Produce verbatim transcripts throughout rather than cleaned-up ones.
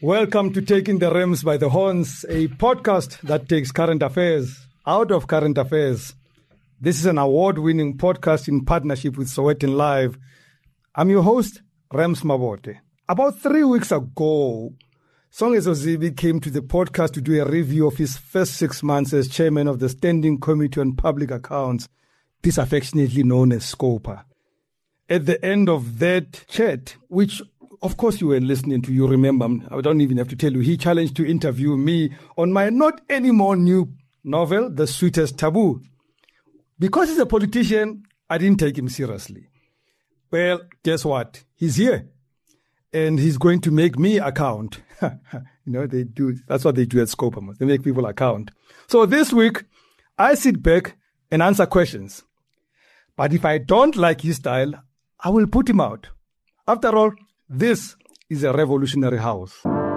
Welcome to Taking the Rams by the Horns, a podcast that takes current affairs out of current affairs. This is an award-winning podcast in partnership with Sowetan Live. I'm your host, Rams Mabote. About three weeks ago, Songezo Zibi came to the podcast to do a review of his first six months as chairman of the Standing Committee on Public Accounts, disaffectionately known as SCOPA. At the end of that chat, which of course you were listening to, you remember, I don't even have to tell you, he challenged to interview me on my not anymore new novel, The Sweetest Taboo. Because he's a politician, I didn't take him seriously. Well, guess what? He's here. And he's going to make me account. You know, they do. That's what they do at SCOPA. They make people account. So this week, I sit back and answer questions. But if I don't like his style, I will put him out. After all, this is a revolutionary house.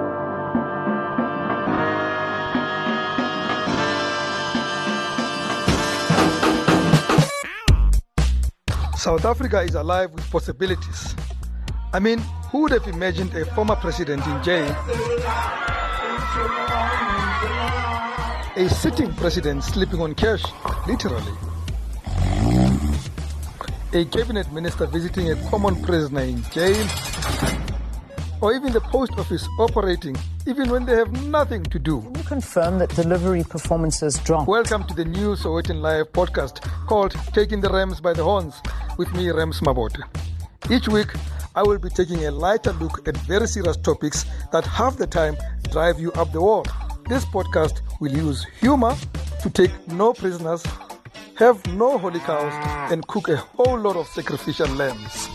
South Africa is alive with possibilities. I mean, who would have imagined a former president in jail? A sitting president sleeping on cash, literally. A cabinet minister visiting a common prisoner in jail, or even the post office operating even when they have nothing to do. Can you confirm that delivery performances dropped? Welcome to the new Sowetan Live podcast called Taking the Rams by the Horns with me, Rams Mabote. Each week, I will be taking a lighter look at very serious topics that half the time drive you up the wall. This podcast will use humor to take no prisoners, have no holy cows, and cook a whole lot of sacrificial lambs.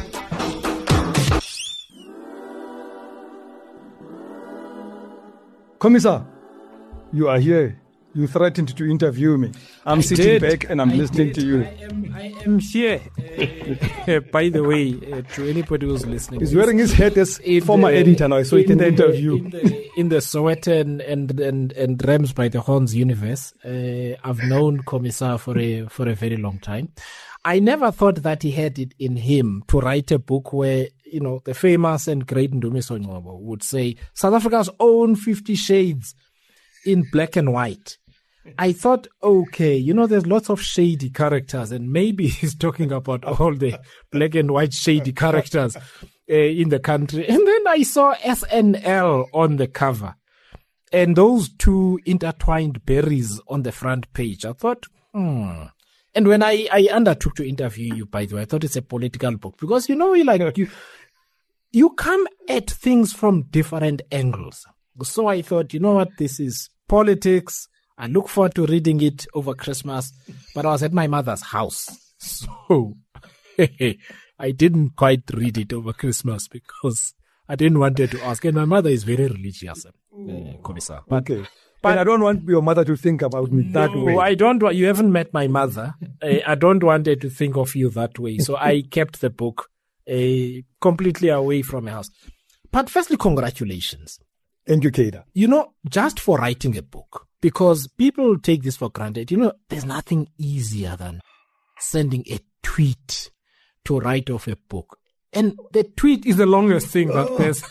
Commissar, you are here. You threatened to interview me. I'm I sitting did. back and I'm I listening did. to you. I am, I am here. Uh, by the way, uh, to anybody who's listening, He's wearing his hat as in former the- editor now. I saw it in the interview. In the, in the Sowetan and, and, and Rams by the Horns universe, uh, I've known Commissar for a for a very long time. I never thought that he had it in him to write a book where, you know, the famous and great Ndumiso Ngcobo would say South Africa's own Fifty Shades in black and white. I thought, okay, you know, there's lots of shady characters, and maybe he's talking about all the black and white shady characters uh, in the country. And then I saw S N L on the cover, and those two intertwined berries on the front page. I thought, hmm. And when I, I undertook to interview you, by the way, I thought it's a political book because, you know, you like you, you come at things from different angles. So I thought, you know what, this is politics. I look forward to reading it over Christmas, but I was at my mother's house. So I didn't quite read it over Christmas because I didn't want her to ask. And my mother is very religious, uh, Commissar. But, Okay. But I don't want your mother to think about me that no, way. I don't want, you haven't met my mother. I, I don't want her to think of you that way. So I kept the book uh, completely away from my house. But firstly, congratulations. Educator. You know, just for writing a book, because people take this for granted. You know, there's nothing easier than sending a tweet to write off a book. And the tweet is the longest thing that there's.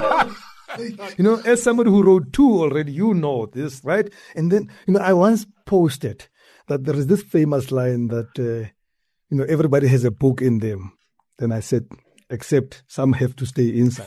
You know, as somebody who wrote two already, you know this, right? And then, you know, I once posted that there is this famous line that, uh, you know, everybody has a book in them. Then I said, except some have to stay inside.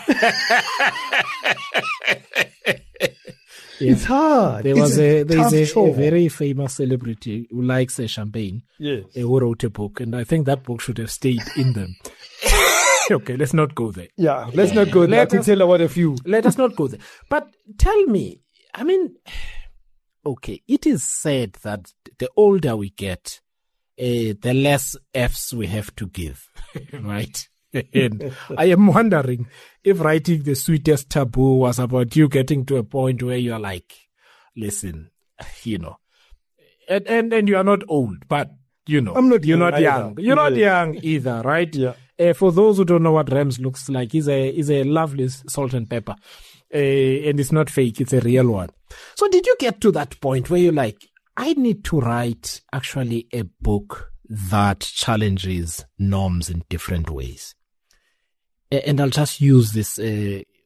Yeah. It's hard. There It's was a, there's tough a, a chore. very famous celebrity who likes a champagne, Yes. uh, who wrote a book, and I think that book should have stayed in them. Okay, let's not go there. Yeah, let's not go there. Let To us- tell about a few. Let us not go there. But tell me, I mean, okay, it is said that the older we get, uh, the less F's we have to give, right? And I am wondering if writing The Sweetest Taboo was about you getting to a point where you're like, listen, you know, and, and, and you are not old, but you know, I'm not you're young not young. either. You're not Yeah. young either, right? Yeah. Uh, for those who don't know what Rams looks like, he's a, he's a lovely salt and pepper. Uh, and it's not fake, it's a real one. So did you get to that point where you're like, I need to write actually a book that challenges norms in different ways? And I'll just use this uh,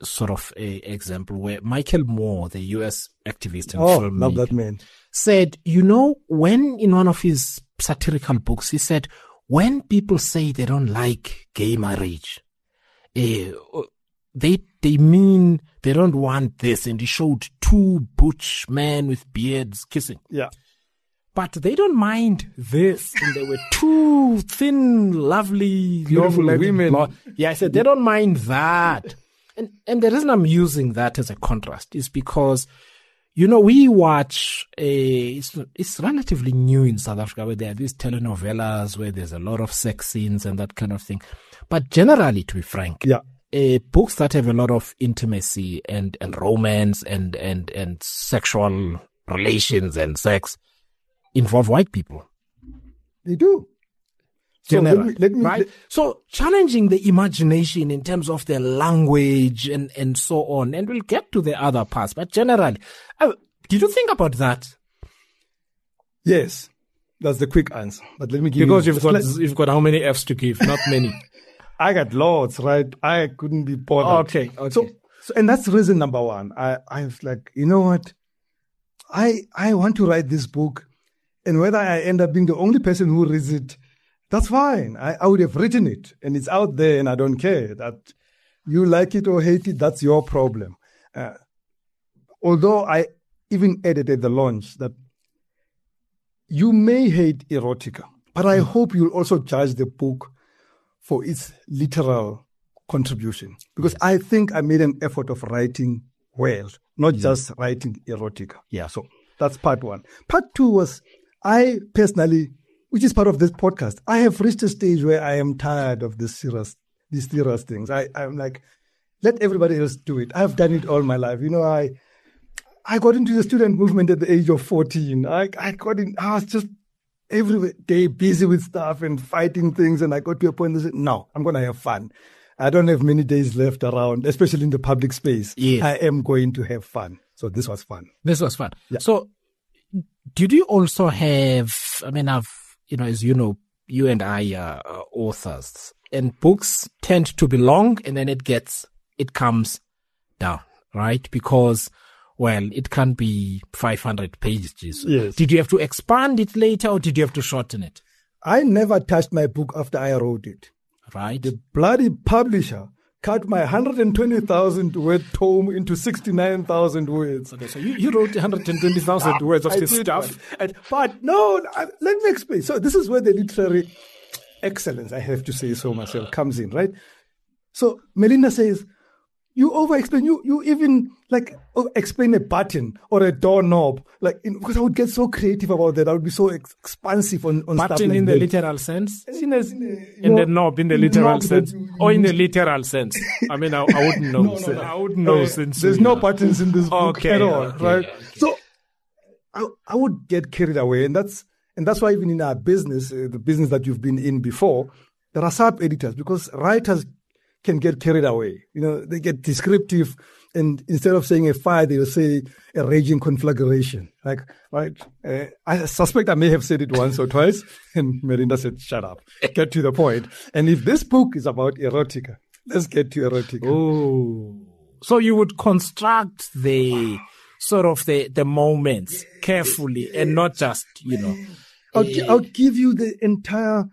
sort of a example where Michael Moore, the U S activist and Oh, filmmaker, love that man. said, you know, when in one of his satirical books, he said, when people say they don't like gay marriage, uh, they they mean they don't want this. And he showed two butch men with beards kissing. Yeah. But they don't mind this. And there were two thin, lovely, Beautiful long-legged women. blonde- Yeah, I said, they don't mind that. And and the reason I'm using that as a contrast is because, you know, we watch, a, it's, it's relatively new in South Africa where there are these telenovelas where there's a lot of sex scenes and that kind of thing. But generally, to be frank, Yeah. uh, books that have a lot of intimacy and, and romance and, and, and sexual relations and sex involve white people. They do. So let Generally, me, let me, right? let- So challenging the imagination in terms of their language and, and so on. And we'll get to the other parts. But generally, uh, did you think about that? yes, that's the quick answer. But let me give Because you, you've got, let- you've got how many F's to give? Not many. I got loads, right? I couldn't be bothered. Okay, okay. So, so, and that's reason number one. I, I was like, you know what? I, I want to write this book, and whether I end up being the only person who reads it, that's fine. I, I would have written it, and it's out there, and I don't care that you like it or hate it. That's your problem. Uh, although I even added at the launch that you may hate erotica, but I hope you'll also judge the book for its literal contribution, because I think I made an effort of writing well, not just writing erotica. Yeah. So that's part one. Part two was I personally, which is part of this podcast, I have reached a stage where I am tired of this serious, these serious things. I, I'm like, let everybody else do it. I've done it all my life. You know, I I got into the student movement at the age of fourteen. I, I got in, I was just every day busy with stuff and fighting things. And I got to a point that said, no, I'm going to have fun. I don't have many days left around, especially in the public space. Yes. I am going to have fun. So this was fun. This was fun. Yeah. So did you also have, I mean, I've, you know, as you know, you and I are uh, authors, and books tend to be long and then it gets, it comes down, right? Because, well, it can be five hundred pages. Yes. Did you have to expand it later or did you have to shorten it? I never touched my book after I wrote it. Right? The bloody publisher cut my one hundred twenty thousand word tome into sixty-nine thousand words. Okay, so you, you wrote one hundred twenty thousand words of I this did, stuff. And, but no, I, let me explain. So this is where the literary excellence, I have to say so myself, comes in, right? So Melinda says, you over-explain, you, you even like oh, explain a button or a doorknob, like in, because I would get so creative about that. I would be so ex- expansive on, on stuff Button like in the that. literal sense? In, a, In the knob, in the literal knob sense, that you or in the use. literal sense. I mean, I, I wouldn't know. No, no, no. I wouldn't know Uh, since there's we no are- buttons in this book Okay, at all, okay, right? okay. So I, I would get carried away, and that's and that's why even in our business, uh, the business that you've been in before, there are sub editors because writers can get carried away. You know, they get descriptive, and instead of saying a fire, they'll say a raging conflagration. Like, right? Uh, I suspect I may have said it once or twice, and Melinda said, "Shut up, get to the point." And if this book is about erotica, let's get to erotica. Oh. So you would construct the sort of the, the moments carefully and not just, you know. I'll, gi- I'll give you the entire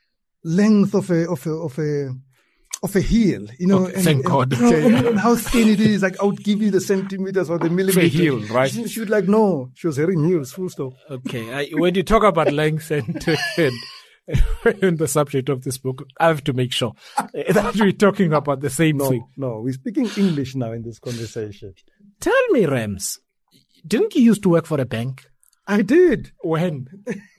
length of a of a of a of a heel, you know. Okay, thank God. you know, Okay. and, and how thin it is. Like I would give you the centimeters or the millimeters. heel, right? She, she would like no. She was wearing heels. Full stop. Okay. I, when you talk about length and, and, and the subject of this book, I have to make sure that we're talking about the same No, thing. no. We're speaking English now in this conversation. Tell me, Rams, didn't you used to work for a bank? I did. When?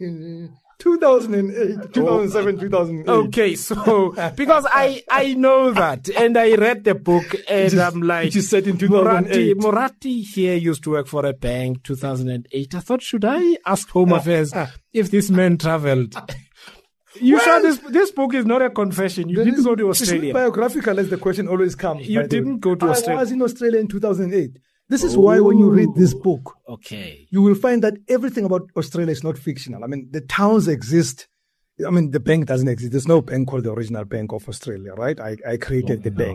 two thousand eight, two thousand seven, two thousand eight. Okay, so because I I know that, and I read the book, and is- I'm like, which is set in two Murati, thousand eight. Murati here used to work for a bank, two thousand eight. I thought, should I ask Home Affairs ah. if this man traveled? You Well- sure this this book is not a confession? You There didn't is- go to it's not Australia. biographical as the question always comes. You by the way. didn't go to I Australia. was in Australia in two thousand eight. This is why when you read this book, Okay. you will find that everything about Australia is not fictional. I mean, the towns exist. I mean, the bank doesn't exist. There's no bank called the original Bank of Australia, right? I, I created the bank.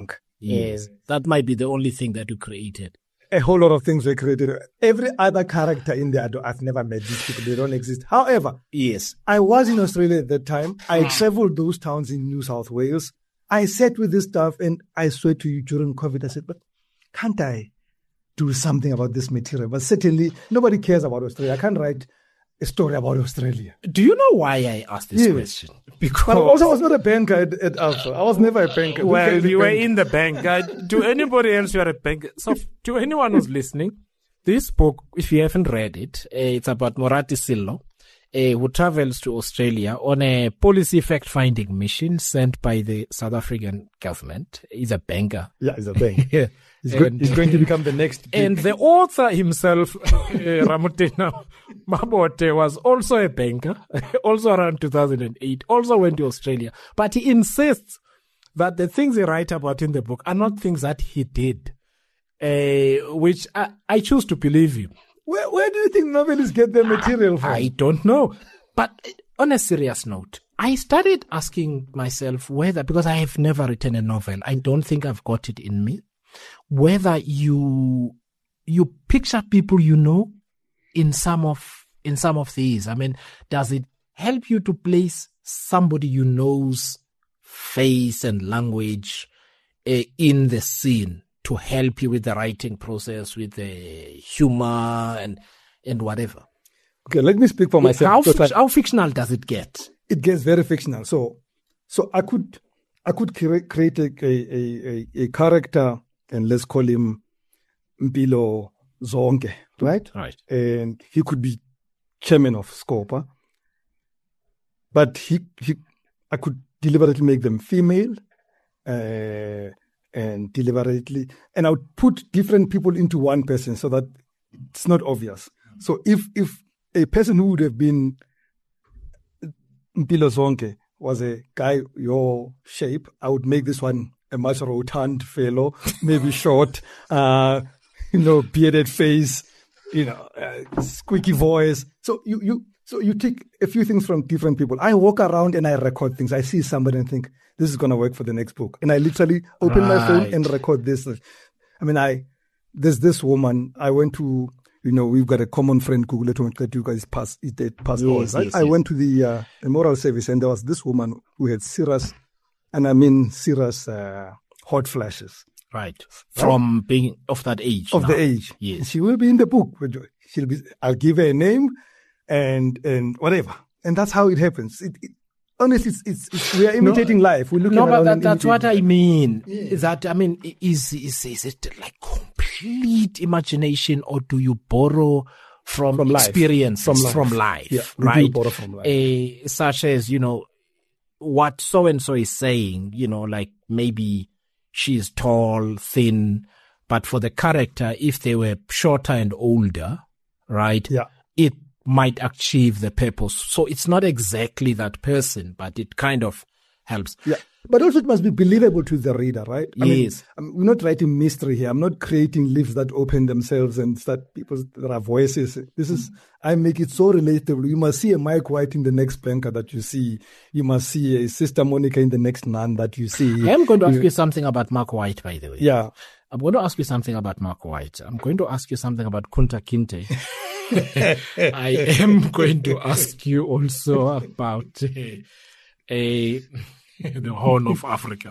Yes. That might be the only thing that you created. A whole lot of things were created. Every other character in there, I've never met these people. They don't exist. However, yes, I was in Australia at that time. I traveled those towns in New South Wales. I sat with this stuff, and I swear to you, during COVID, I said, but can't I do something about this material? But certainly, nobody cares about Australia. I can't write a story about Australia. Do you know why I asked this yes. question? Because but also, I was not a banker at, at Alpha. I was never a banker. Well, you were in the bank. Uh, to anybody else, you are a banker. So, to anyone who's listening, this book, if you haven't read it, uh, it's about Morathi Sello, uh, who travels to Australia on a policy fact-finding mission sent by the South African government. He's a banker. Yeah, he's a banker. yeah. He's, and, go, he's going to become the next. Big. And the author himself, uh, Ramotena Mabote, was also a banker, also around two thousand eight, also went to Australia. But he insists that the things he writes about in the book are not things that he did, uh, which I, I choose to believe him. Where, where do you think novelists get their material from? I don't know. But on a serious note, I started asking myself whether, because I have never written a novel, I don't think I've got it in me, whether you you picture people you know in some of in some of these. I mean, does it help you to place somebody you know's face and language uh, in the scene to help you with the writing process, with the humor and and whatever? Okay, let me speak for myself. How, fic- how fictional does it get? It gets very fictional. So, so I could I could cre- create a, a, a, a character, and let's call him Mpilo Zonke, right? Right. And he could be chairman of Scopa. But he, he, I could deliberately make them female, uh, and deliberately, and I would put different people into one person so that it's not obvious. So if if a person who would have been Mpilo Zonke was a guy your shape, I would make this one a much rotund fellow, maybe short, uh, you know, bearded face, you know, uh, squeaky voice. So you, you, so you take a few things from different people. I walk around and I record things. I see somebody and think, this is going to work for the next book. And I literally open right. my phone and record this. I mean, I, there's this woman, I went to, you know, we've got a common friend, Google, that you guys pass, it passed yes, right? yes, I yes. went to the, uh, the moral service, and there was this woman who had serious, and I mean serious uh, hot flashes. Right. From right? being of that age. Of now. the age. Yes. She will be in the book. She'll be, I'll give her a name and, and whatever. And that's how it happens. It, it, honestly, it's, it's, it's, we are imitating no, life. We're looking no, but that, and that's what I mean. Yeah. Is that, I mean, is, is, is it like complete imagination, or do you borrow from, from experience, from life? From life, yeah, right? Borrow from life. Uh, such as, you know, what so-and-so is saying, you know, like maybe she's tall, thin, but for the character, if they were shorter and older, right? Yeah. It might achieve the purpose. So it's not exactly that person, but it kind of helps. Yeah. But also it must be believable to the reader, right? I yes. mean, I'm, we're not writing mystery here. I'm not creating lips that open themselves and start people, there are voices. This is, I make it so relatable. You must see a Mike White in the next banker that you see. You must see a Sister Monica in the next nun that you see. I am going to ask you something about Mark White, by the way. Yeah. I'm going to ask you something about Mark White. I'm going to ask you something about Kunta Kinte. I am going to ask you also about uh, a the Horn of Africa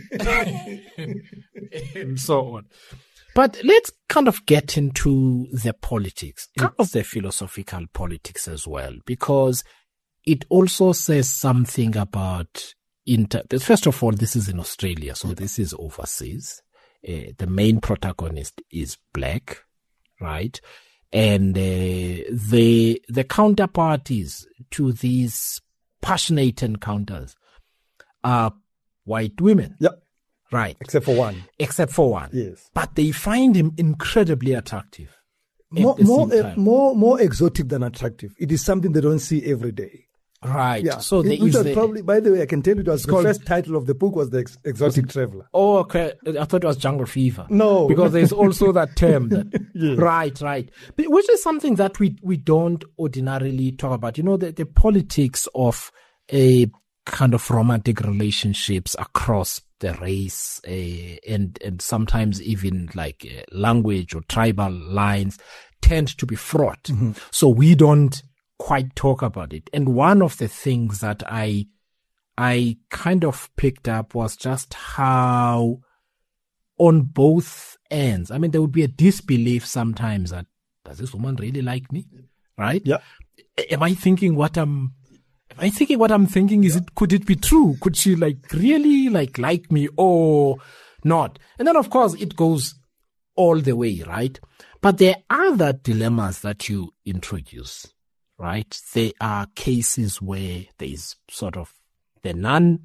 and so on. But let's kind of get into the politics, kind of the philosophical politics as well, because it also says something about inter. First of all, this is in Australia, so this is overseas. Uh, the main protagonist is black, right? And uh, the the counterparties to these passionate encounters are white women. Yep. Right. Except for one. Except for one. Yes. But they find him incredibly attractive. More, more, uh, more, more exotic than attractive. It is something they don't see every day. Right. Yeah. So it, there which is was the, probably, by the way, I can tell you, it was the called, first title of the book was The Ex- Exotic was, Traveler. Oh, okay. I thought it was Jungle Fever. No. Because there's also that term. That, yes. Right, right. But which is something that we, we don't ordinarily talk about. You know, the, the politics of a kind of romantic relationships across the race, uh, and and sometimes even like uh, language or tribal lines tend to be fraught. Mm-hmm. So we don't quite talk about it. And one of the things that I I kind of picked up was just how on both ends, I mean, there would be a disbelief sometimes that, does this woman really like me? Right? Yeah. Am I thinking what I'm, am I thinking what I'm thinking? Is it, could it be true? Could she like really like, like me or not? And then of course it goes all the way, right? But there are other dilemmas that you introduce, right? There are cases where there is sort of the nun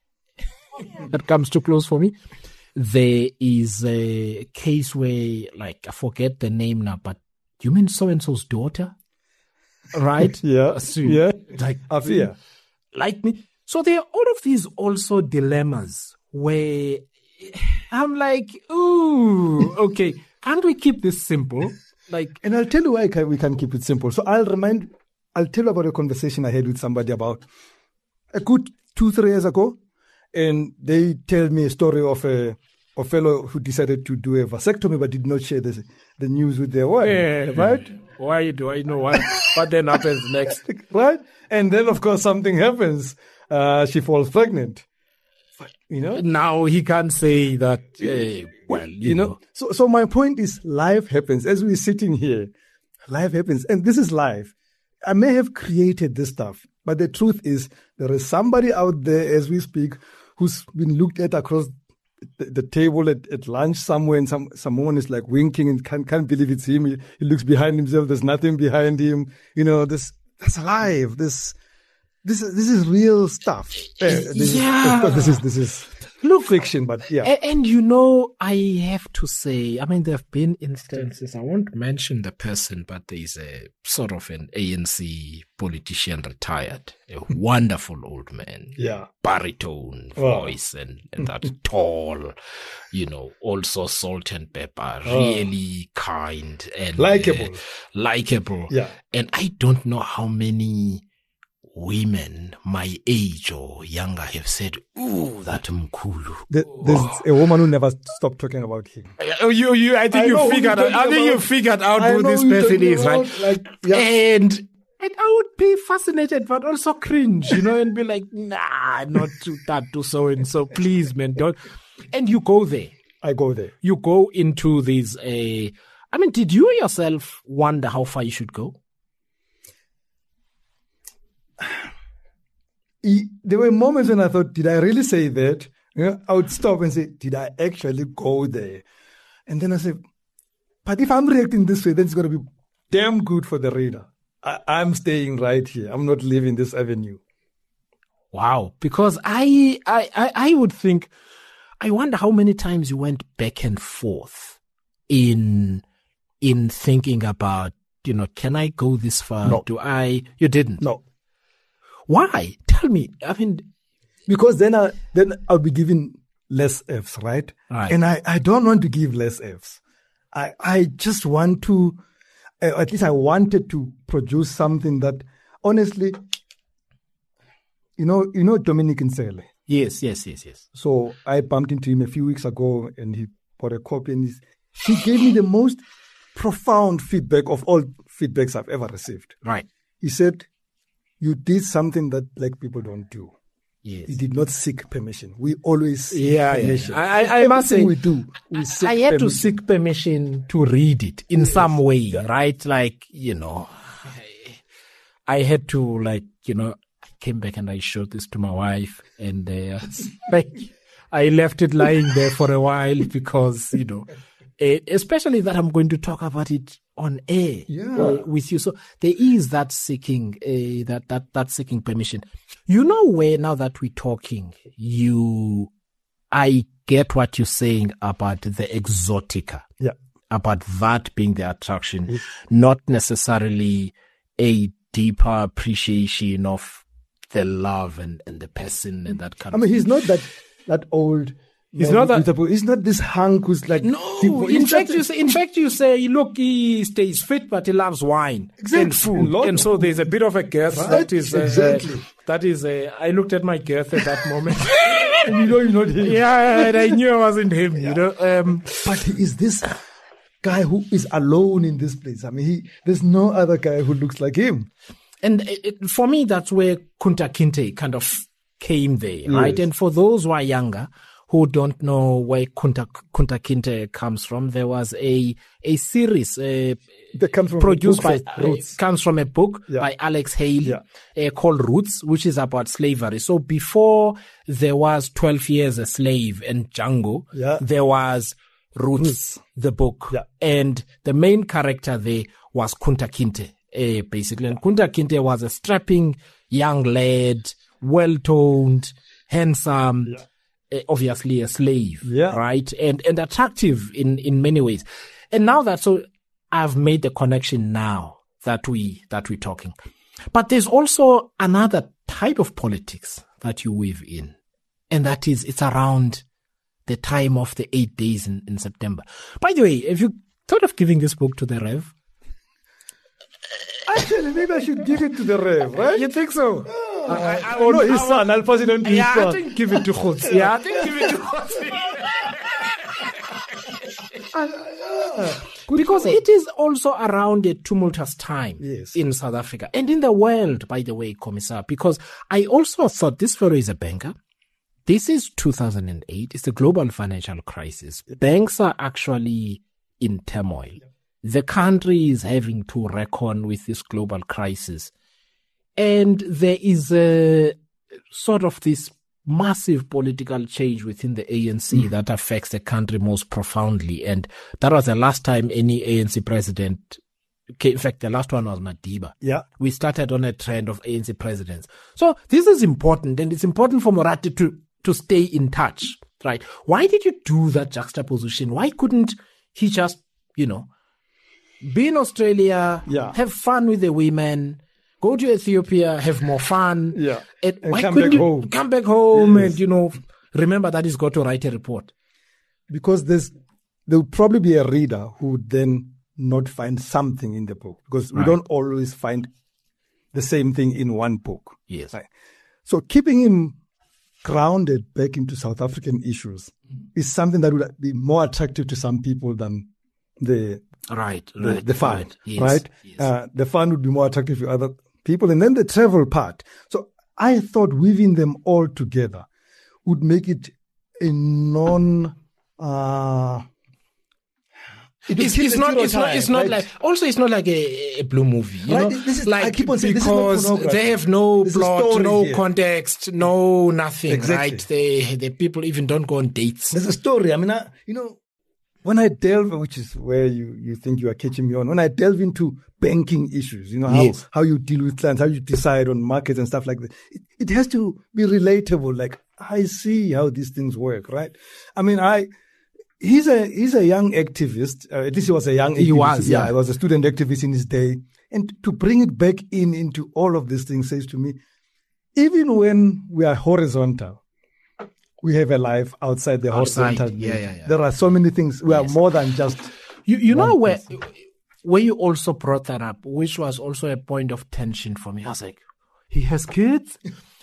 that comes too close for me. There is a case where, like, I forget the name now, but you mean so-and-so's daughter? Right? yeah. So, yeah. Like, Afia. Like me. So there are all of these also dilemmas where I'm like, ooh, okay, can't we keep this simple? Like, and I'll tell you why we can keep it simple. So I'll remind, I'll tell you about a conversation I had with somebody about a good two, three years ago. And they tell me a story of a, a fellow who decided to do a vasectomy but did not share the, the news with their wife. Yeah, right? Why do I know what, what then happens next? Right? And then, of course, something happens. Uh, she falls pregnant. You know? Now he can't say that, uh, well, you, you know. know. So, so my point is life happens. As we're sitting here, life happens. And this is life. I may have created this stuff, but the truth is there is somebody out there as we speak who's been looked at across the, the table at, at lunch somewhere, and some someone is like winking and can't, can't believe it's him. He, he looks behind himself. There's nothing behind him. You know, this that's life. This this is this is real stuff. Uh, this yeah. Is, of course, this is this is look fiction, but yeah. And, and you know, I have to say, I mean, there have been instances. I won't mention the person, but there is a sort of an A N C politician retired, a wonderful old man, yeah, baritone wow. voice, and, and that tall, you know, also salt and pepper, oh. really kind and likable, uh, likable. Yeah, and I don't know how many women my age or younger have said, ooh, that Mkulu. The, there's oh. a woman who never stopped talking about him. Oh, you, you, I think I you figured out, I think you figured out who this person is, right? Like, yeah. And, and I would be fascinated, but also cringe, you know, and be like, nah, not to that to so and so, please, man, don't. And you go there. I go there. You go into these, uh, I mean, did you yourself wonder how far you should go? There were moments when I thought, did I really say that? You know, I would stop and say, did I actually go there? And then I said, but if I'm reacting this way, then it's going to be damn good for the reader. I, I'm staying right here. I'm not leaving this avenue. Wow. Because I, I, I, I would think, I wonder how many times you went back and forth in, in thinking about, you know, can I go this far? No. Do I, you didn't? No. Why? Tell me. I mean, because then I then I'll be giving less F's, right? Right. And I, I don't want to give less F's. I I just want to, uh, at least I wanted to produce something that, honestly, you know, you know Dominic Nsele. Yes, yes, yes, yes. So I bumped into him a few weeks ago, and he bought a copy, and he's, he gave me the most profound feedback of all feedbacks I've ever received. Right. He said, you did something that black people don't do. Yes. You did not seek permission. We always seek yeah, permission. Yeah. I, I, I must say, we do. We seek I had permission. to seek permission to read it in yes. some way, yeah. right? Like, you know, I, I had to, like, you know, I came back and I showed this to my wife, and uh, like, I left it lying there for a while because, you know, uh, especially that I'm going to talk about it on air yeah. uh, with you. So there is that seeking, uh, that, that, that seeking permission. You know where, now that we're talking, you, I get what you're saying about the exotica. Yeah. About that being the attraction, mm. not necessarily a deeper appreciation of the love and, and the person and that kind I of mean, thing. He's not that, that old. He's not that. He's not this hunk who's like. No, in fact, you say, in fact, you say, look, he stays fit, but he loves wine exactly. and food, and, and so there's a bit of a girth right? that is uh, exactly. That is. Uh, I looked at my girth at that moment. and you know you're not him. Yeah, and I knew I wasn't him, yeah. you know. Um, but he is this guy who is alone in this place. I mean, he there's no other guy who looks like him. And it, it, for me, that's where Kunta Kinte kind of came there, yes. right? And for those who are younger, who don't know where Kunta, Kunta Kinte comes from, there was a a series uh, that comes from produced by uh, comes from a book yeah. by Alex Haley yeah. uh, called Roots, which is about slavery. So before there was twelve Years a Slave and Django, yeah. there was Roots, Roots. the book, yeah. and the main character there was Kunta Kinte, uh, basically. And Kunta Kinte was a strapping young lad, well-toned, handsome. Yeah. Obviously a slave, yeah. right? And and attractive in, in many ways. And now that, so I've made the connection now that we, that we're talking. But there's also another type of politics that you weave in. And that is, it's around the time of the eight days in, in September. By the way, if you thought of giving this book to the Rev? Actually, maybe I should give it to the Rev, right? You think so? Uh, I, I, oh, no, his son. I'll pass it on to yeah, his son. I think give it to Khotsi. Yeah, I think give it to Khotsi. Because it is also around a tumultuous time yes. in South Africa and in the world, by the way, Commissar, because I also thought this photo is a banker. This is two thousand eight. It's a global financial crisis. Banks are actually in turmoil. The country is having to reckon with this global crisis. And there is a sort of this massive political change within the A N C mm. that affects the country most profoundly. And that was the last time any A N C president came. In fact, the last one was Madiba. Yeah. We started on a trend of A N C presidents. So this is important, and it's important for Morathi to, to stay in touch, right? Why did you do that juxtaposition? Why couldn't he just, you know, be in Australia, yeah. have fun with the women, go to Ethiopia, have more fun. Yeah. And, and why come couldn't back you home. Come back home yes. and, you know, remember that he's got to write a report. Because there's, there'll probably be a reader who would then not find something in the book. Because right. we don't always find the same thing in one book. Yes. Right? So keeping him grounded back into South African issues mm. is something that would be more attractive to some people than the right, the, right, the fun, right? Yes, right? Yes. Uh, the fun would be more attractive to other people, and then the travel part. So I thought weaving them all together would make it a non. Uh, it it's, it's not. It's not. It's not right? like. Also, it's not like a, a blue movie. You right? know, this is, like I keep on saying, because this is not they have no There's plot, no here. context, no nothing. Exactly. Right? They the people even don't go on dates. There's a story. I mean, I, you know. When I delve, which is where you, you think you are catching me on, when I delve into banking issues, you know, how, yes. how you deal with clients, how you decide on markets and stuff like that, it, it has to be relatable. Like, I see how these things work, right? I mean, I, he's a, he's a young activist. Uh, at least he was a young activist. He was, yeah. yeah. He was a student activist in his day. And to bring it back in into all of these things says to me, even when we are horizontal, we have a life outside the outside. horizontal. Yeah, yeah, yeah. There are so many things. We yes. are more than just. You, you know where, where you also brought that up, which was also a point of tension for me. I was like, he has kids?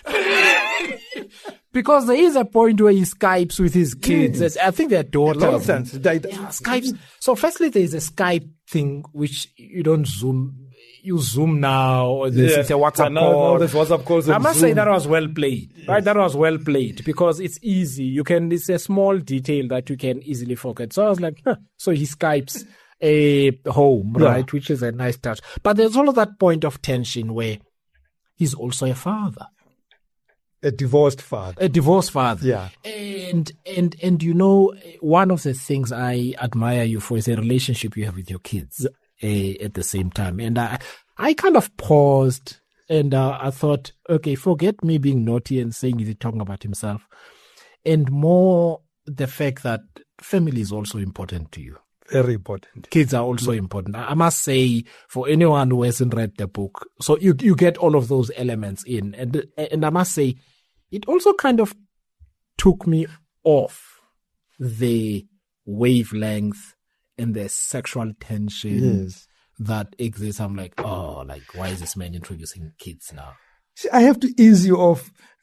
Because there is a point where he Skypes with his kids. Yes. I think their daughter. A lot of sense. Yeah, Skypes. So firstly, there is a Skype thing which you don't Zoom. You Zoom now, or this yeah. it's a WhatsApp yeah, no, call. No, this WhatsApp calls I must Zoom. say that was well played. Yes. Right, that was well played because it's easy. You can. It's a small detail that you can easily forget. So I was like, huh. So he Skypes a home, yeah. right, which is a nice touch. But there's also that point of tension where he's also a father, a divorced father, a divorced father. Yeah, and and and you know, one of the things I admire you for is a relationship you have with your kids. Yeah. Uh, at the same time. And I, I kind of paused and uh, I thought, okay, forget me being naughty and saying he's talking about himself. And more the fact that family is also important to you. Very important. Kids are also important. I must say, for anyone who hasn't read the book, so you you get all of those elements in. And, and I must say, it also kind of took me off the wavelength and the sexual tension yes. that exists. I'm like, oh, like, why is this man introducing kids now? See, I have to ease you off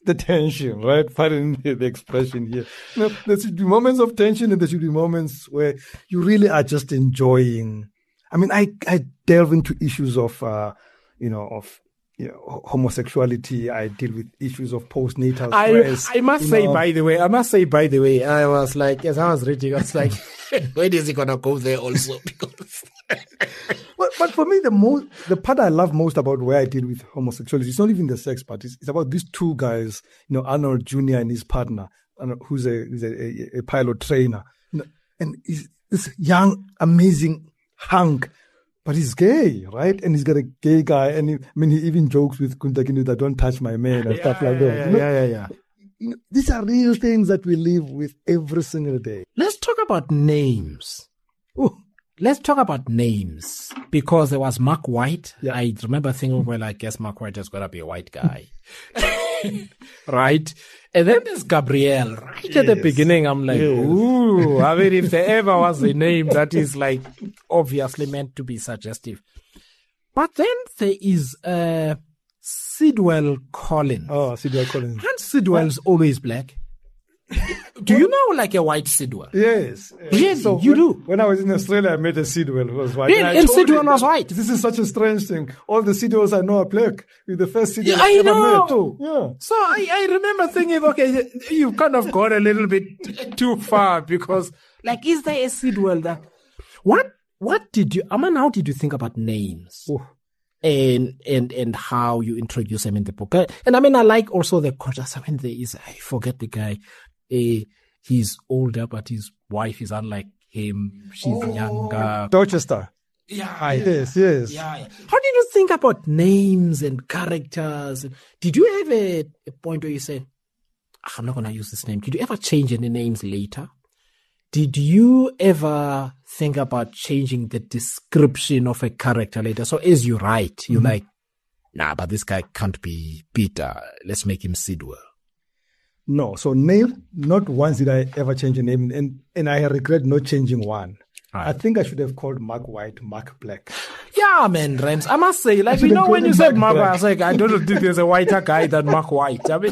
the tension, right? Pardon the, the expression here. You know, there should be moments of tension and there should be moments where you really are just enjoying. I mean, I, I delve into issues of, uh, you know, of you know, homosexuality. I deal with issues of postnatal stress. I, I must say, know. by the way, I must say, by the way, I was like, as I was reading, I was like, when is he going to go there also? Because but, but for me, the most, the part I love most about where I deal with homosexuality, it's not even the sex part. It's, it's about these two guys, you know, Arnold Junior and his partner, who's a, who's a, a, a pilot trainer. You know, and he's this young, amazing hunk. But he's gay, right? And he's got a gay guy. And he, I mean, he even jokes with Kunta Kinte, don't touch my man and yeah, stuff like yeah, that. Yeah, you know? yeah, yeah, yeah. You know, these are real things that we live with every single day. Let's talk about names. Ooh. Let's talk about names. Because there was Mark White. Yeah. I remember thinking, well, I guess Mark White is going to be a white guy. Right? And then there's Gabrielle. Right yes. at the beginning, I'm like, yes. ooh. I mean, if there ever was a name that is like obviously meant to be suggestive. But then there is uh, Sidwell Collins. Oh, Sidwell Collins. And Sidwell's what? always black. Do you know like a white Sidwell? Yes. Really? So you when, do? When I was in Australia, I met a Sidwell who was white. Really? And, and Sidwell was white? This is such a strange thing. All the Sidwells I know are black. You're the first Sidwell yeah, I, I ever know. met. Yeah. So I, I remember thinking, okay, you've kind of gone a little bit too far because, like, is there a Sidwell that... What, what did you... I mean, how did you think about names? Oh. And, and, and how you introduce them in the book? And I mean, I like also the contrast. I mean, there is... I forget the guy... Uh, he's older, but his wife is unlike him. She's oh, younger. Dorchester. Yeah. Yes, yes. Yeah, yeah. How did you think about names and characters? Did you have a, a point where you said, oh, I'm not going to use this name. Did you ever change any names later? Did you ever think about changing the description of a character later? So as you write, you're mm-hmm. like, nah, but this guy can't be Peter. Let's make him Sidwell. No, so name, not once did I ever change a name, and, and I regret not changing one. Right. I think I should have called Mark White Mark Black. Yeah, man, Rems. I must say, like, you know, when you said Mark White, I was like, I don't think there's a whiter guy than Mark White. I mean,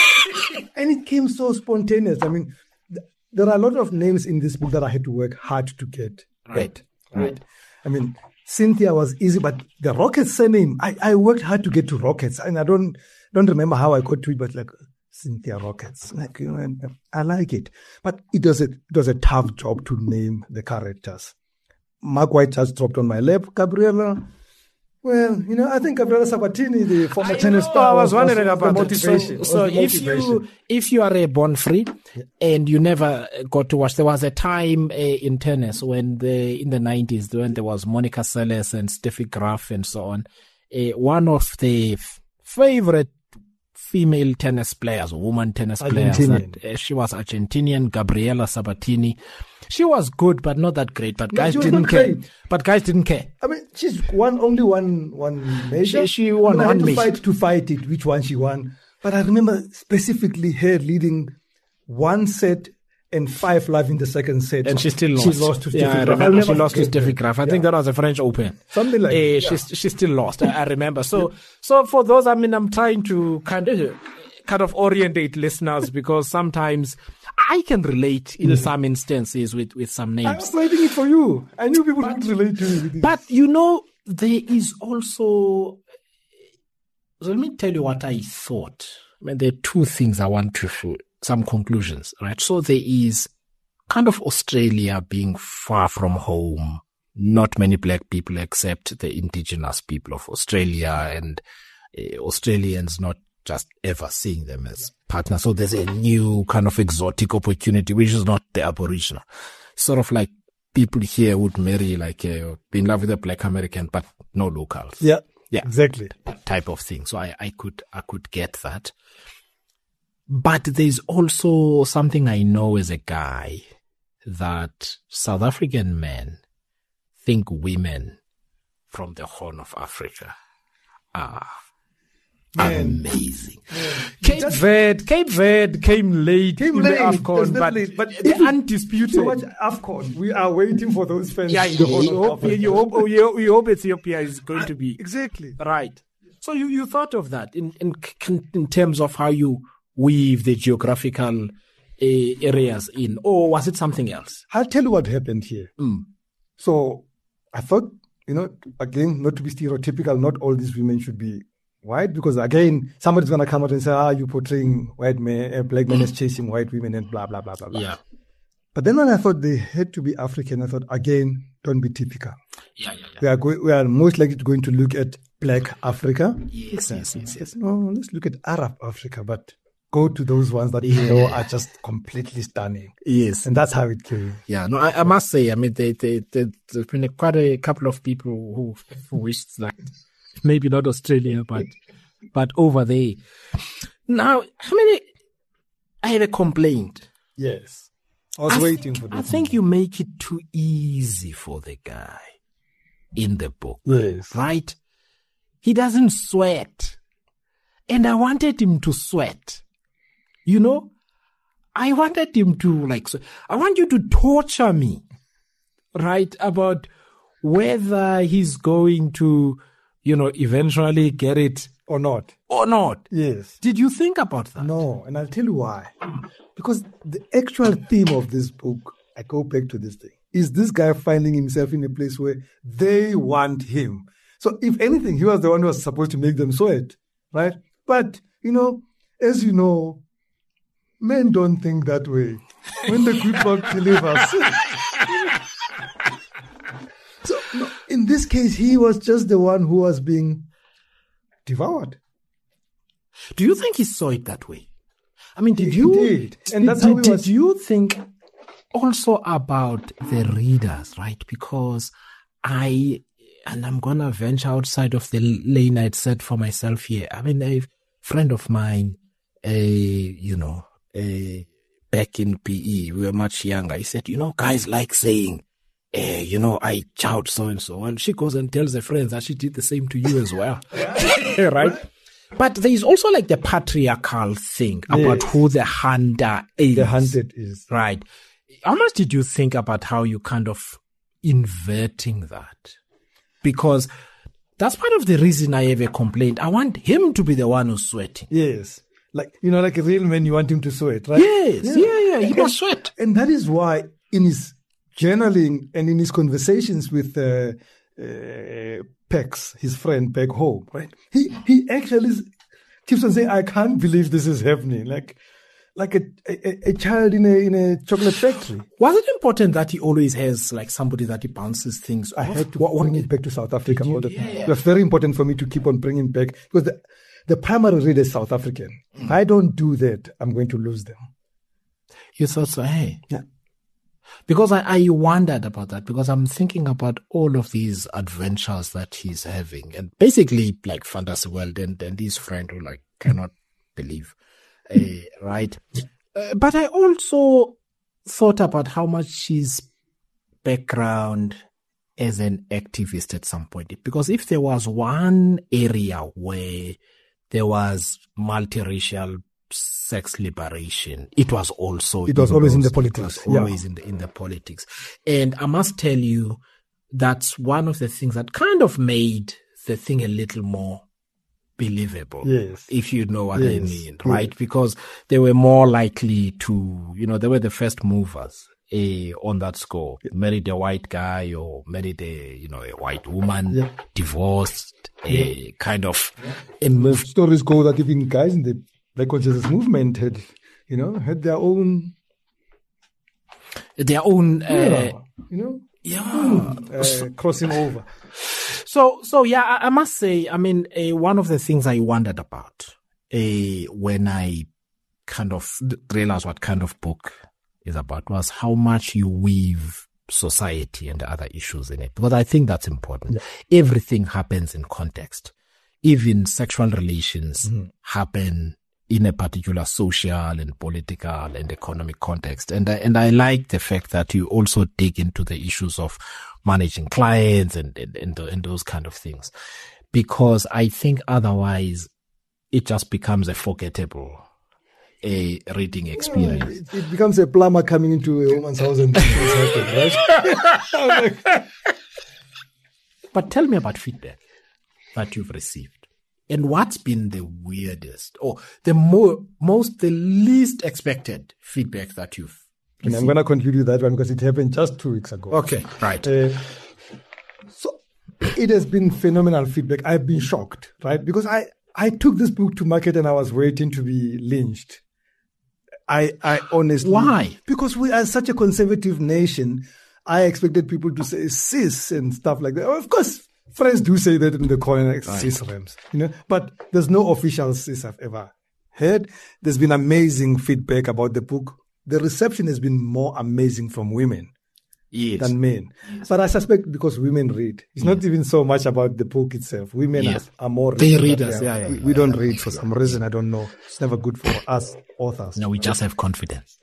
and it came so spontaneous. I mean, th- there are a lot of names in this book that I had to work hard to get. Right, right. right. I mean, Cynthia was easy, but the Rockets surname, I, I worked hard to get to Rockets, and I don't don't remember how I got to it, but like, Cynthia Rockets, like, you know, and I like it. But it was a, it was a tough job to name the characters. Mark White just dropped on my lap. Gabriella, well, you know, I think Gabriella Sabatini, the former I tennis know, star, I was wondering was, about the motivation. So, so the if motivation. you if you are a born free yeah. and you never got to watch, there was a time uh, in tennis when the in the nineties when there was Monica Seles and Steffi Graf and so on. Uh, one of the f- favorite female tennis players, woman tennis players. That, uh, she was Argentinian, Gabriella Sabatini. She was good, but not that great. But no, guys didn't care. Great. But guys didn't care. I mean, she's won only one one major. She, she won I one had to major. fight to fight it, which one she won. But I remember specifically her leading one set and five love in the second set. And she still lost. She lost to yeah, Steffi I Graf. remember she lost to Steffi Graf. I yeah. think that was the French Open. Something like uh, that. Yeah. She, she still lost. I, I remember. So, so for those, I mean, I'm trying to kind of, kind of orientate listeners because sometimes I can relate in mm. some instances with, with some names. I was writing it for you. I knew people would relate to it. But, you know, there is also... So let me tell you what I thought. I mean, there are two things I want to show, some conclusions, right? So there is kind of Australia being far from home. Not many black people except the indigenous people of Australia, and uh, Australians not just ever seeing them as partners. So there's a new kind of exotic opportunity, which is not the Aboriginal. Sort of like people here would marry, like, uh, be in love with a black American, but no locals. Yeah. Yeah, exactly. That type of thing. So I, I could, I could get that. But there's also something I know as a guy, that South African men think women from the Horn of Africa are Man. amazing. Man. Cape Just, Verde, Cape Verde came late came in late, the AFCON, but, late, but the undisputed. So much AFCON. We are waiting for those fans. Yeah, you, you, hope, you, hope, oh, you, you hope Ethiopia is going to be exactly right. So you, you thought of that in, in in terms of how you weave the geographical uh, areas in, or was it something else? I'll tell you what happened here. Mm. So I thought, you know, again, not to be stereotypical, not all these women should be white, because again, somebody's going to come out and say, ah, you're portraying white men, uh, black men as chasing white women and blah, blah, blah, blah, blah. Yeah. But then when I thought they had to be African, I thought, again, don't be typical. Yeah, yeah, yeah. We are, go- we are most likely going to look at black Africa. Yes, yes, yes, yes. No, let's look at Arab Africa, but go to those ones that you know are just completely stunning. Yes. And that's how it came. Yeah, no, I, I must say, I mean, they, they, they, there's been a, quite a couple of people who, who wished that maybe not Australia, but but over there. Now, I mean, I have a complaint. Yes. I was I waiting think, for this. I think you make it too easy for the guy in the book. Yes. Right? He doesn't sweat. And I wanted him to sweat. You know? I wanted him to, like, so I want you to torture me, right? About whether he's going to, you know, eventually get it Or not. or not. Yes. Did you think about that? No, and I'll tell you why. Because the actual theme of this book, I go back to this thing, is this guy finding himself in a place where they want him. So if anything, he was the one who was supposed to make them sweat, right? But, you know, as you know, men don't think that way. When the good Lord delivers. So no, in this case, he was just the one who was being devoured. Do you think he saw it that way? I mean, did He you did. And did, that's how did, he was- did you think also about the readers, right? Because I, and I'm gonna venture outside of the lane I'd set for myself here. I mean, a friend of mine, a you know, a back in P E, we were much younger. He said, you know, guys like saying, eh, you know, I chowed so and so, and she goes and tells her friends that she did the same to you as well, right? But there is also like the patriarchal thing about Yes. who the hunter is. The hunted is. Right. How much did you think about how you kind of inverting that? Because that's part of the reason I have a complaint. I want him to be the one who's sweating. Yes. Like, you know, like a real man, you want him to sweat, right? Yes, yeah, yeah, he must sweat. And that is why in his journaling and in his conversations with uh, uh, Pex, his friend back home, right? He he actually keeps on saying, I can't believe this is happening. Like like a, a, a child in a in a chocolate factory. Was it important that he always has like somebody that he bounces things I off? had to What- what- bring it back to South Africa you- all the yeah, time. yeah. It was very important for me to keep on bringing back because the, the primary reader is South African. If I don't do that, I'm going to lose them. You thought so, hey? Yeah. Because I, I wondered about that because I'm thinking about all of these adventures that he's having and basically like fantasy world and, and his friend who like cannot believe, uh, right? Uh, but I also thought about how much his background as an activist at some point. Because if there was one area where there was multiracial sex liberation, it was also It was always in the those- politics, it was always in the in the politics. And I must tell you, that's one of the things that kind of made the thing a little more believable. Yes. If you know what I Yes. mean, right? Because they were more likely to, you know, they were the first movers. eh, on that score, married a white guy or married a, you know, a white woman, Yeah. divorced, a kind of a move. Stories go that even guys in the Black Consciousness movement had, you know, had their own, Their own, uh, yeah, you know, yeah. uh, crossing over. So, so yeah, I, I must say, I mean, uh, one of the things I wondered about uh, when I kind of realized what kind of book is about was how much you weave society and other issues in it, because I think that's important. Yeah. Everything happens in context. Even sexual relations Mm-hmm. happen in a particular social and political and economic context. And I, and I like the fact that you also dig into the issues of managing clients and, and, and, and those kind of things, because I think otherwise it just becomes a forgettable a reading experience. It, it becomes a plumber coming into a woman's house and things happen, right? But tell me about feedback that you've received. And what's been the weirdest or the more, most, the least expected feedback that you've And I'm going to conclude with that one because it happened just two weeks ago. Okay, right. Uh, so it has been phenomenal feedback. I've been shocked, right? Because I, I took this book to market and I was waiting to be lynched. I, I honestly. Why? Because we are such a conservative nation. I expected people to say cis and stuff like that. Of course, friends do say that in the corner, like right. cis Rams, you know, but there's no official cis I've ever heard. There's been amazing feedback about the book. The reception has been more amazing from women yes. than men. Yes. But I suspect because women read. It's yes. not even so much about the book itself. Women yes. are, are more They read us, yeah, yeah. We, we don't read for some reason. I don't know. It's never good for us authors. No, we just have confidence.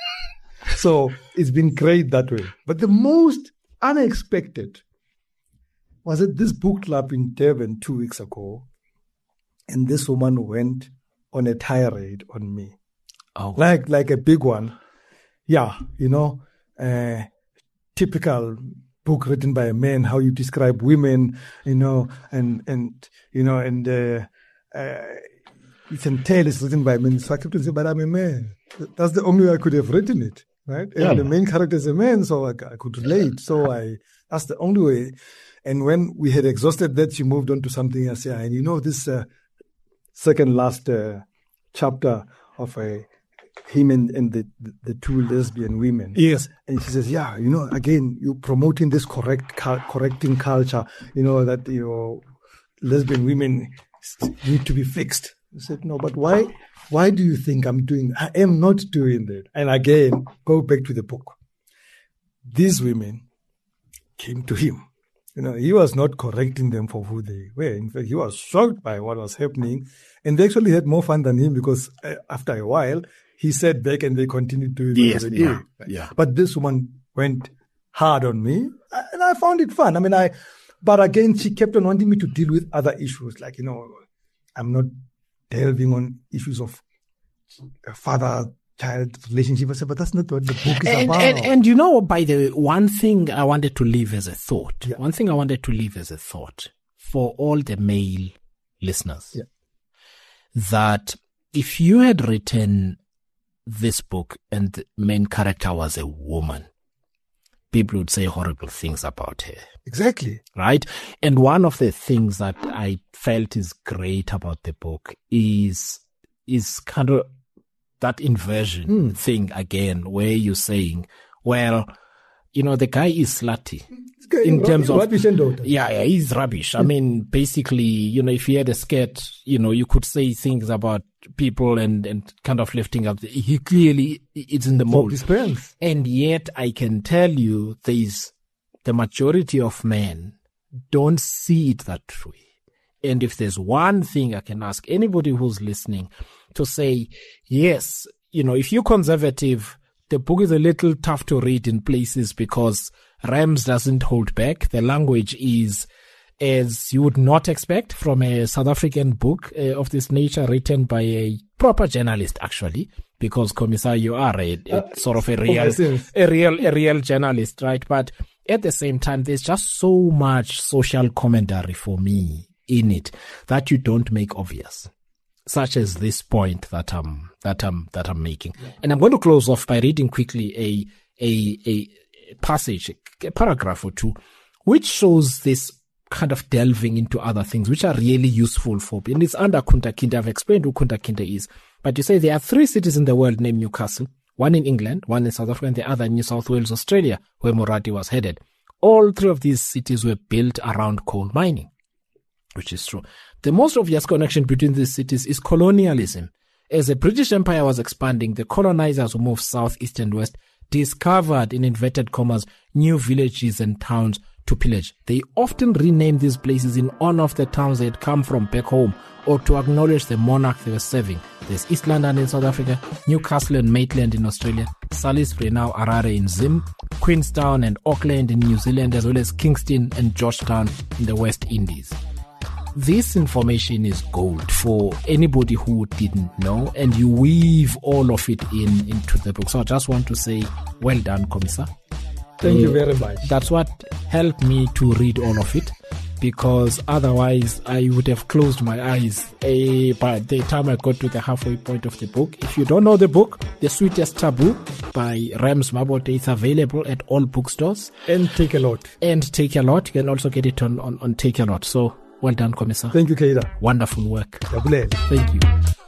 So it's been great that way. But the most unexpected was at this book club in Durban two weeks ago. And this woman went on a tirade on me. Oh. Like like a big one. Yeah, you know, uh, typical book written by a man, how you describe women, you know, and, and you know, and uh, uh, you can tell it's written by men. So I kept on saying, but I'm a man. That's the only way I could have written it, right? And yeah. the main character is a man, so I, I could relate. So I that's the only way. And when we had exhausted that, she moved on to something else. Yeah, and you know, this uh, second last uh, chapter of a him and, and the, the two lesbian women. Yes. And she says, yeah, you know, again, you're promoting this correct, correcting culture, you know, that, you know, lesbian women need to be fixed. I said, no, but why, why do you think I'm doing, I am not doing that. And again, go back to the book. These women came to him. You know, he was not correcting them for who they were. In fact, he was shocked by what was happening. And they actually had more fun than him because uh, after a while, he sat back and they continued doing yes, what they yeah, did. Yeah. But this woman went hard on me and I found it fun. I mean, I, but again, she kept on wanting me to deal with other issues. Like, you know, I'm not delving on issues of father-child relationship. I said, but that's not what the book is and, about. And, and you know, by the one thing I wanted to leave as a thought, yeah. one thing I wanted to leave as a thought for all the male listeners, yeah. that if you had written this book and the main character was a woman, people would say horrible things about her. Exactly. Right? And one of the things that I felt is great about the book is, is kind of that inversion mm. thing again, where you're saying, well, you know, the guy is slutty. In rubbish, terms of rubbish and daughter. Yeah, yeah, he's rubbish. I mean, basically, you know, if he had a skirt, you know, you could say things about people and, and kind of lifting up. He clearly it's in the mold. His parents. And yet I can tell you there's the majority of men don't see it that way. And if there's one thing I can ask anybody who's listening to say, yes, you know, if you're conservative, the book is a little tough to read in places because Rams doesn't hold back. The language is as you would not expect from a South African book uh, of this nature written by a proper journalist, actually, because Commissar, you are a, a uh, sort of a real, a real, a real journalist, right? But at the same time, there's just so much social commentary for me in it that you don't make obvious, such as this point that I'm that I'm that I'm making. Yeah. And I'm going to close off by reading quickly a a a passage, a paragraph or two, which shows this kind of delving into other things which are really useful for me. And it's under Kunta Kinte. I've explained who Kunta Kinte is. But you say there are three cities in the world named Newcastle, one in England, one in South Africa, and the other in New South Wales, Australia, where Morati was headed. All three of these cities were built around coal mining, which is true. The most obvious connection between these cities is colonialism. As the British Empire was expanding, the colonizers who moved south, east, and west discovered, in inverted commas, new villages and towns to pillage. They often renamed these places in honor of the towns they had come from back home or to acknowledge the monarch they were serving. There's East London in South Africa, Newcastle and Maitland in Australia, Salisbury, now Harare in Zim, Queenstown and Auckland in New Zealand, as well as Kingston and Georgetown in the West Indies. This information is gold for anybody who didn't know, and you weave all of it in into the book. So I just want to say, well done, Commissar. Thank uh, you very much. That's what helped me to read all of it, because otherwise I would have closed my eyes uh, by the time I got to the halfway point of the book. If you don't know the book, The Sweetest Taboo by Rams Mabote, is available at all bookstores. And Take a Lot. And Take a Lot. You can also get it on, on, on Take a Lot. So well done, Commissar. Thank you, Keita. Wonderful work. Thank you.